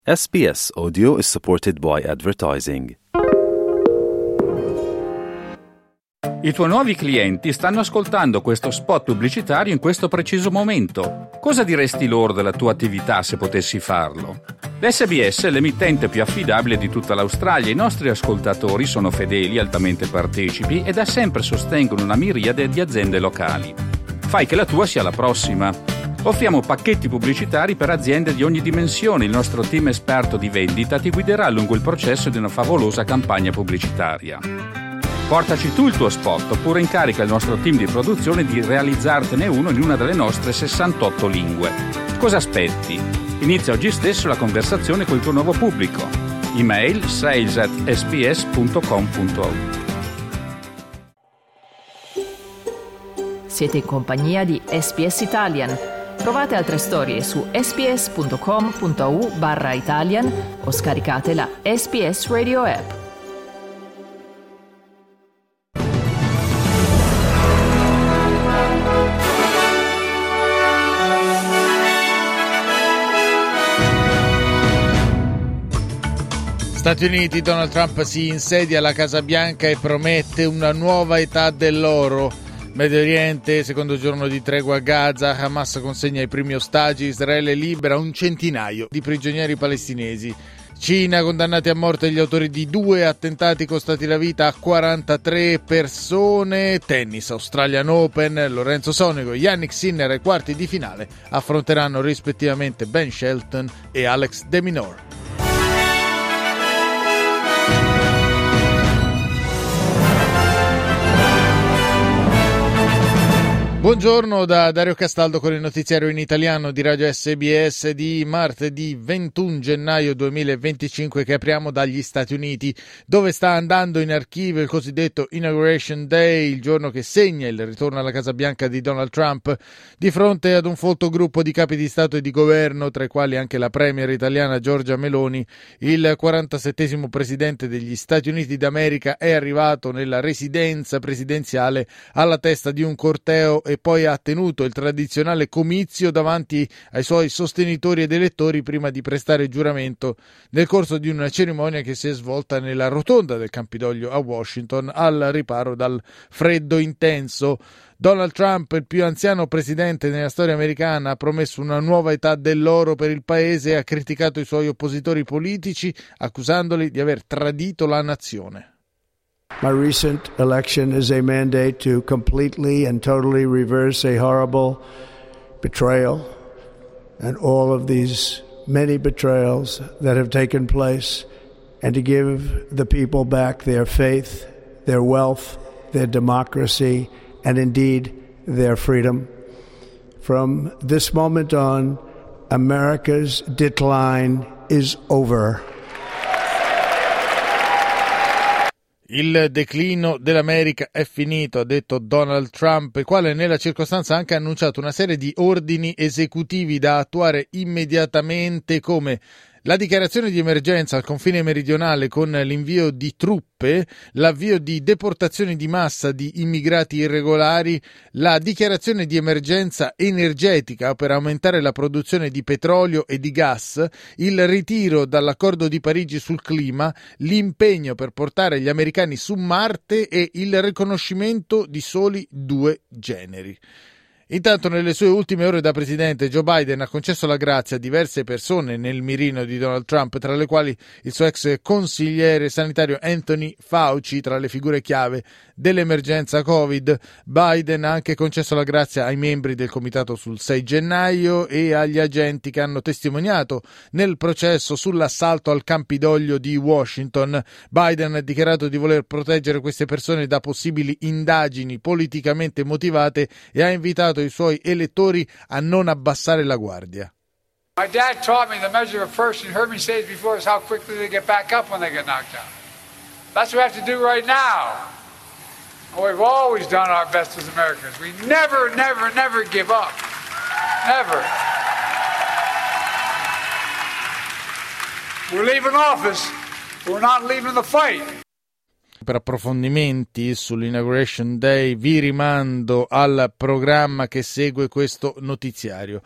SBS Audio is supported by advertising. I tuoi nuovi clienti stanno ascoltando questo spot pubblicitario in questo preciso momento. Cosa diresti loro della tua attività se potessi farlo? L'SBS è l'emittente più affidabile di tutta l'Australia. I nostri ascoltatori sono fedeli, altamente partecipi e da sempre sostengono una miriade di aziende locali. Fai che la tua sia la prossima. Offriamo pacchetti pubblicitari per aziende di ogni dimensione. Il nostro team esperto di vendita ti guiderà lungo il processo di una favolosa campagna pubblicitaria. Portaci tu il tuo spot oppure incarica il nostro team di produzione di realizzartene uno in una delle nostre 68 lingue. Cosa aspetti? Inizia oggi stesso la conversazione con il tuo nuovo pubblico. Email sales@sbs.com.au. Siete in compagnia di SBS Italian. Trovate altre storie su sbs.com.au/Italian o scaricate la SBS Radio app. Stati Uniti, Donald Trump si insedia alla Casa Bianca e promette una nuova età dell'oro. Medio Oriente, secondo giorno di tregua a Gaza, Hamas consegna i primi ostaggi, Israele libera un centinaio di prigionieri palestinesi. Cina, condannati a morte gli autori di 2 attentati costati la vita a 43 persone. Tennis, Australian Open, Lorenzo Sonego, Yannick Sinner ai quarti di finale affronteranno rispettivamente Ben Shelton e Alex de Minaur. Buongiorno da Dario Castaldo con il notiziario in italiano di Radio SBS di martedì 21 gennaio 2025 che apriamo dagli Stati Uniti, dove sta andando in archivio il cosiddetto Inauguration Day, il giorno che segna il ritorno alla Casa Bianca di Donald Trump, di fronte ad un folto gruppo di capi di Stato e di governo, tra i quali anche la premier italiana Giorgia Meloni. Il 47esimo presidente degli Stati Uniti d'America è arrivato nella residenza presidenziale alla testa di un corteo e poi ha tenuto il tradizionale comizio davanti ai suoi sostenitori ed elettori prima di prestare giuramento nel corso di una cerimonia che si è svolta nella rotonda del Campidoglio a Washington al riparo dal freddo intenso. Donald Trump, il più anziano presidente nella storia americana, ha promesso una nuova età dell'oro per il paese e ha criticato i suoi oppositori politici, accusandoli di aver tradito la nazione. My recent election is a mandate to completely and totally reverse a horrible betrayal and all of these many betrayals that have taken place and to give the people back their faith, their wealth, their democracy, and indeed their freedom. From this moment on, America's decline is over. Il declino dell'America è finito, ha detto Donald Trump, il quale nella circostanza ha anche annunciato una serie di ordini esecutivi da attuare immediatamente, come la dichiarazione di emergenza al confine meridionale con l'invio di truppe, l'avvio di deportazioni di massa di immigrati irregolari, la dichiarazione di emergenza energetica per aumentare la produzione di petrolio e di gas, il ritiro dall'accordo di Parigi sul clima, l'impegno per portare gli americani su Marte e il riconoscimento di soli 2 generi. Intanto nelle sue ultime ore da presidente Joe Biden ha concesso la grazia a diverse persone nel mirino di Donald Trump, tra le quali il suo ex consigliere sanitario Anthony Fauci, tra le figure chiave dell'emergenza Covid. Biden ha anche concesso la grazia ai membri del comitato sul 6 gennaio e agli agenti che hanno testimoniato nel processo sull'assalto al Campidoglio di Washington. Biden ha dichiarato di voler proteggere queste persone da possibili indagini politicamente motivate e ha invitato i suoi elettori a non abbassare la guardia. My dad taught me the measure of first, and heard me say it before, is how quickly they get back up when they get knocked down. That's what we have to do right now. And we've always done our best as Americans. We never give up. Never. We're leaving office, but we're not leaving the fight. Per approfondimenti sull'Inauguration Day vi rimando al programma che segue questo notiziario.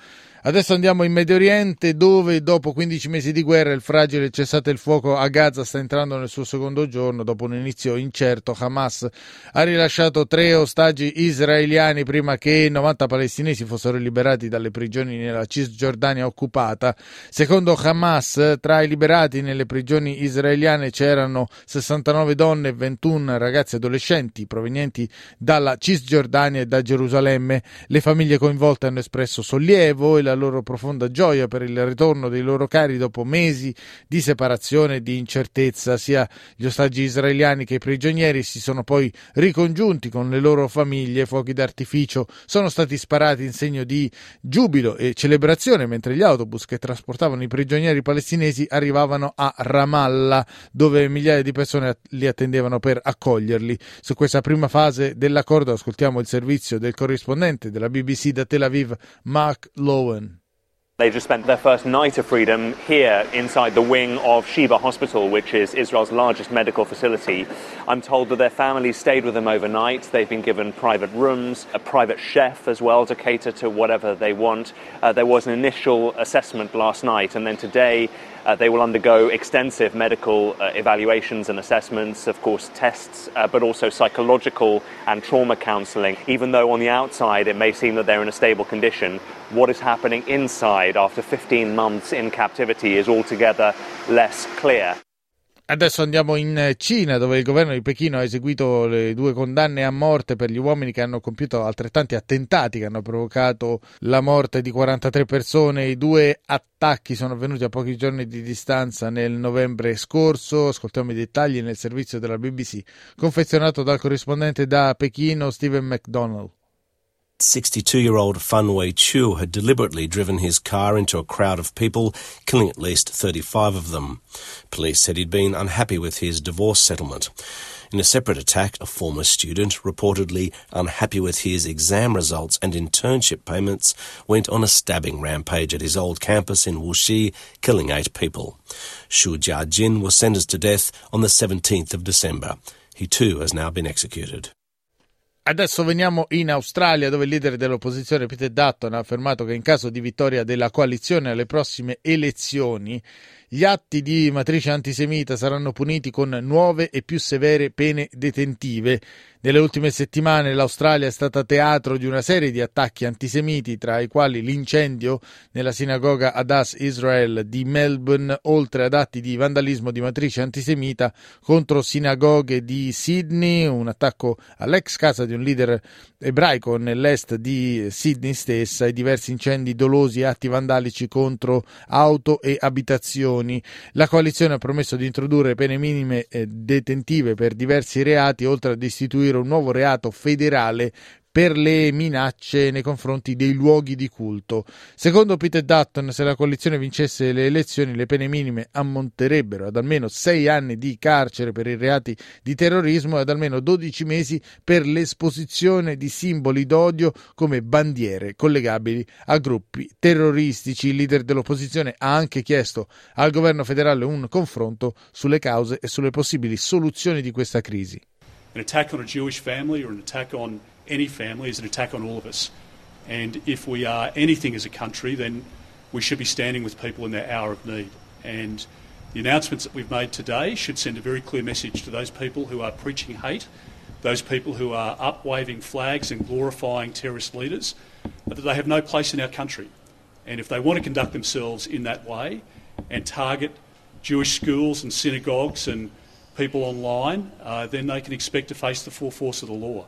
Adesso andiamo in Medio Oriente, dove dopo 15 mesi di guerra il fragile cessate il fuoco a Gaza sta entrando nel suo secondo giorno. Dopo un inizio incerto, Hamas ha rilasciato 3 ostaggi israeliani prima che 90 palestinesi fossero liberati dalle prigioni nella Cisgiordania occupata. Secondo Hamas, tra i liberati nelle prigioni israeliane c'erano 69 donne e 21 ragazzi adolescenti provenienti dalla Cisgiordania e da Gerusalemme. Le famiglie coinvolte hanno espresso sollievo e la loro profonda gioia per il ritorno dei loro cari dopo mesi di separazione e di incertezza. Sia gli ostaggi israeliani che i prigionieri si sono poi ricongiunti con le loro famiglie. Fuochi d'artificio sono stati sparati in segno di giubilo e celebrazione mentre gli autobus che trasportavano i prigionieri palestinesi arrivavano a Ramallah, dove migliaia di persone li attendevano per accoglierli. Su questa prima fase dell'accordo ascoltiamo il servizio del corrispondente della BBC da Tel Aviv, Mark Lowen. They just spent their first night of freedom here inside the wing of Sheba Hospital, which is Israel's largest medical facility. I'm told that their families stayed with them overnight. They've been given private rooms, a private chef as well to cater to whatever they want. There was an initial assessment last night, and then today they will undergo extensive medical evaluations and assessments, of course tests, but also psychological and trauma counselling. Even though on the outside it may seem that they're in a stable condition, what is happening inside after 15 months in captivity is altogether less clear. Adesso andiamo in Cina, dove il governo di Pechino ha eseguito le 2 condanne a morte per gli uomini che hanno compiuto altrettanti attentati che hanno provocato la morte di 43 persone. I 2 attacchi sono avvenuti a pochi giorni di distanza nel novembre scorso. Ascoltiamo i dettagli nel servizio della BBC, confezionato dal corrispondente da Pechino, Stephen McDonald. 62-year-old Fan Wei-Chu had deliberately driven his car into a crowd of people, killing at least 35 of them. Police said he'd been unhappy with his divorce settlement. In a separate attack, a former student, reportedly unhappy with his exam results and internship payments, went on a stabbing rampage at his old campus in Wuxi, killing 8 people. Xu Jiajin was sentenced to death on the 17th of December. He too has now been executed. Adesso veniamo in Australia, dove il leader dell'opposizione Peter Dutton ha affermato che in caso di vittoria della coalizione alle prossime elezioni gli atti di matrice antisemita saranno puniti con nuove e più severe pene detentive. Nelle ultime settimane l'Australia è stata teatro di una serie di attacchi antisemiti, tra i quali l'incendio nella sinagoga Adass Israel di Melbourne, oltre ad atti di vandalismo di matrice antisemita contro sinagoghe di Sydney, un attacco all'ex casa di un leader ebraico nell'est di Sydney stessa e diversi incendi dolosi e atti vandalici contro auto e abitazioni. La coalizione ha promesso di introdurre pene minime detentive per diversi reati, oltre ad istituire un nuovo reato federale per le minacce nei confronti dei luoghi di culto. Secondo Peter Dutton, se la coalizione vincesse le elezioni, le pene minime ammonterebbero ad almeno 6 anni di carcere per i reati di terrorismo e ad almeno 12 mesi per l'esposizione di simboli d'odio come bandiere collegabili a gruppi terroristici. Il leader dell'opposizione ha anche chiesto al governo federale un confronto sulle cause e sulle possibili soluzioni di questa crisi. An attack on a Jewish family or an attack on any family is an attack on all of us. And if we are anything as a country, then we should be standing with people in their hour of need. And the announcements that we've made today should send a very clear message to those people who are preaching hate, those people who are up-waving flags and glorifying terrorist leaders, that they have no place in our country. And if they want to conduct themselves in that way and target Jewish schools and synagogues and people online, then they can expect to face the full force of the law.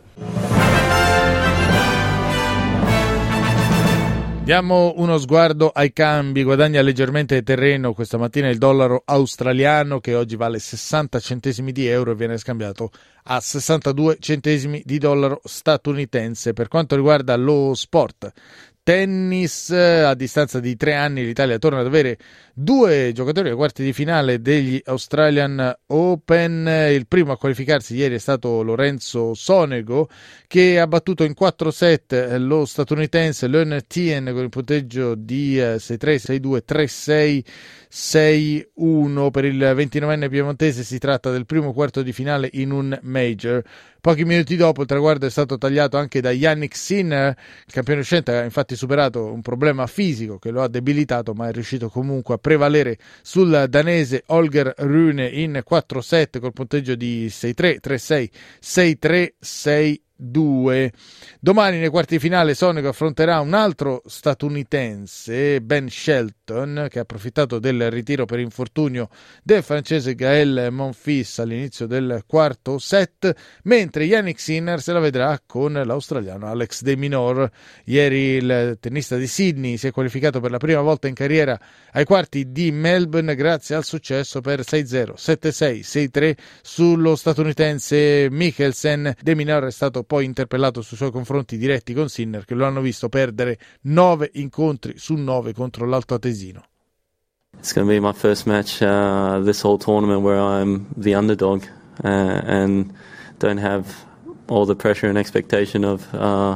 Diamo uno sguardo ai cambi. Guadagna leggermente terreno questa mattina il dollaro australiano, che oggi vale 60 centesimi di euro e viene scambiato a 62 centesimi di dollaro statunitense. Per quanto riguarda lo sport, tennis, a distanza di 3 anni l'Italia torna ad avere 2 giocatori ai quarti di finale degli Australian Open. Il primo a qualificarsi ieri è stato Lorenzo Sonego, che ha battuto in 4 set lo statunitense Leonard Tien con il punteggio di 6-3, 6-2, 3-6, 6-1. Per il 29enne piemontese si tratta del primo quarto di finale in un major. Pochi minuti dopo il traguardo è stato tagliato anche da Jannik Sinner. Il campione uscente ha infatti superato un problema fisico che lo ha debilitato, ma è riuscito comunque a prevalere sul danese Holger Rune in 4-7 col punteggio di 6-3, 3-6, 6-3, 6-2. Domani nei quarti di finale Sonego affronterà un altro statunitense, Ben Shelton, che ha approfittato del ritiro per infortunio del francese Gaël Monfils all'inizio del quarto set, mentre Yannick Sinner se la vedrà con l'australiano Alex de Minaur. Ieri il tennista di Sydney si è qualificato per la prima volta in carriera ai quarti di Melbourne grazie al successo per 6-0, 7-6, 6-3 sullo statunitense Mikkelsen. De Minaur è stato poi interpellato sui suoi confronti diretti con Sinner, che lo hanno visto perdere 9 incontri su 9 contro l'altoatesino. It's going to be my first match this whole tournament where I'm the underdog and don't have all the pressure and expectation of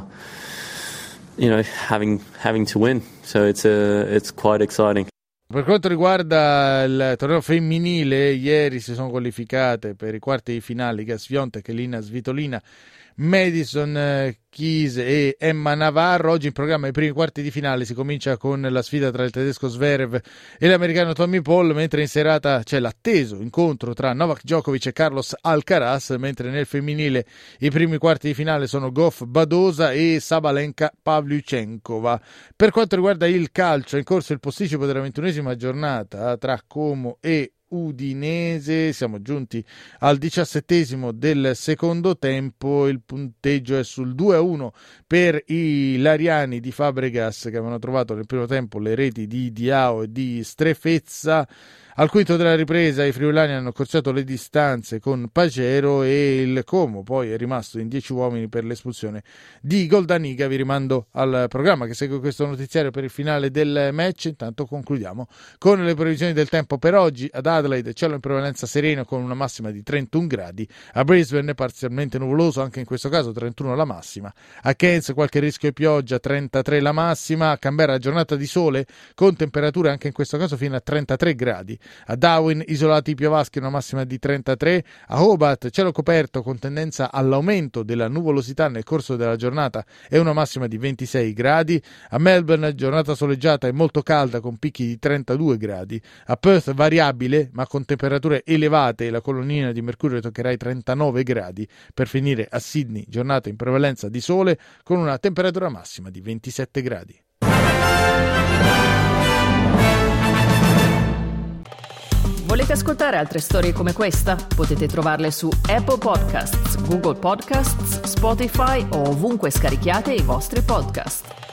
having to win. So it's quite exciting. Per quanto riguarda il torneo femminile, ieri si sono qualificate per i quarti di finale Iga Swiatek, Elina Svitolina, Madison Keys e Emma Navarro. Oggi in programma i primi quarti di finale, si comincia con la sfida tra il tedesco Zverev e l'americano Tommy Paul, mentre in serata c'è l'atteso incontro tra Novak Djokovic e Carlos Alcaraz, mentre nel femminile i primi quarti di finale sono Goff Badosa e Sabalenka Pavlyuchenkova. Per quanto riguarda il calcio, è in corso il posticipo della 21esima giornata tra Como e Udinese. Siamo giunti al 17° del secondo tempo, il punteggio è sul 2-1 per i Lariani di Fabregas, che avevano trovato nel primo tempo le reti di Diao e di Strefezza. Al quinto della ripresa i friulani hanno accorciato le distanze con Pagero e il Como poi è rimasto in 10 uomini per l'espulsione di Goldaniga. Vi rimando al programma che segue questo notiziario per il finale del match. Intanto concludiamo con le previsioni del tempo per oggi. Ad Adelaide cielo in prevalenza sereno con una massima di 31 gradi, a Brisbane parzialmente nuvoloso, anche in questo caso 31 la massima, a Cairns qualche rischio di pioggia, 33 la massima, a Canberra giornata di sole con temperature anche in questo caso fino a 33 gradi, a Darwin isolati piovaschi una massima di 33, a Hobart cielo coperto con tendenza all'aumento della nuvolosità nel corso della giornata e una massima di 26 gradi, a Melbourne giornata soleggiata e molto calda con picchi di 32 gradi, a Perth variabile ma con temperature elevate e la colonnina di mercurio toccherà i 39 gradi, per finire a Sydney giornata in prevalenza di sole con una temperatura massima di 27 gradi. Volete ascoltare altre storie come questa? Potete trovarle su Apple Podcasts, Google Podcasts, Spotify o ovunque scarichiate i vostri podcast.